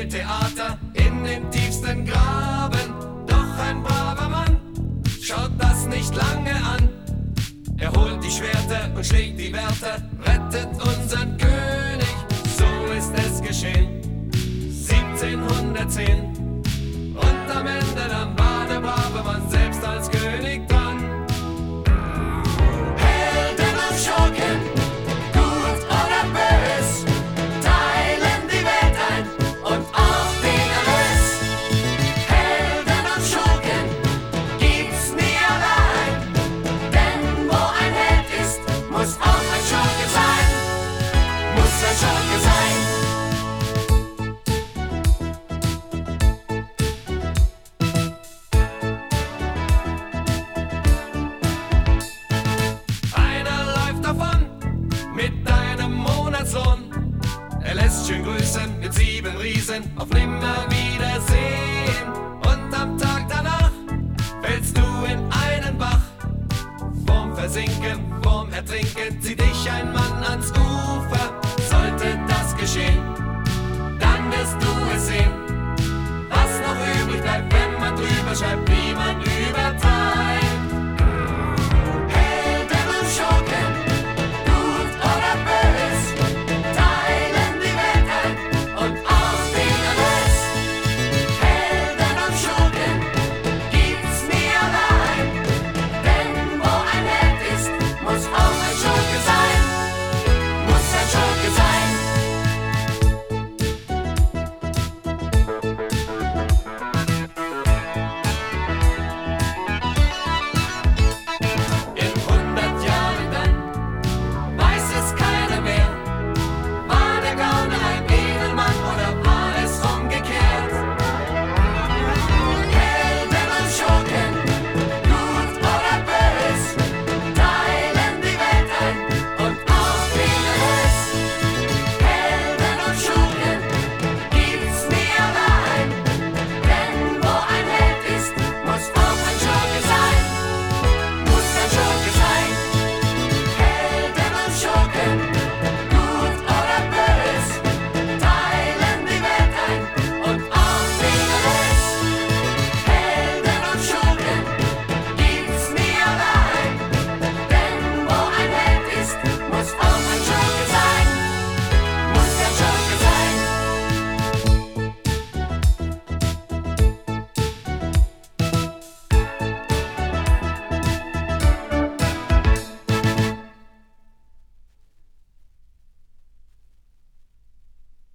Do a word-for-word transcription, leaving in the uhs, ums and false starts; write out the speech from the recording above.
spielt Theater in den tiefsten Graben. Doch ein braver Mann schaut das nicht lange an. Er holt die Schwerter und schlägt die Wärter, rettet unseren König, so ist es geschehen. siebzehnhundertzehn. Und am Ende dann war der brave Mann selbst als König dran. Helden und Schurken, gut oder bös, teilen die Welt ein und auch den Erlös. Helden und Schurken gibt's nie allein, denn wo ein Held ist, muss auch ein Schurke sein, muss ein Schurke sein. Mit deinem Monatslohn. Er lässt schön grüßen mit sieben Riesen auf Nimmerwiedersehen. Und am Tag danach fällst du in einen Bach. Vorm Versinken, vorm Ertrinken zieht dich ein Mann ans Ufer.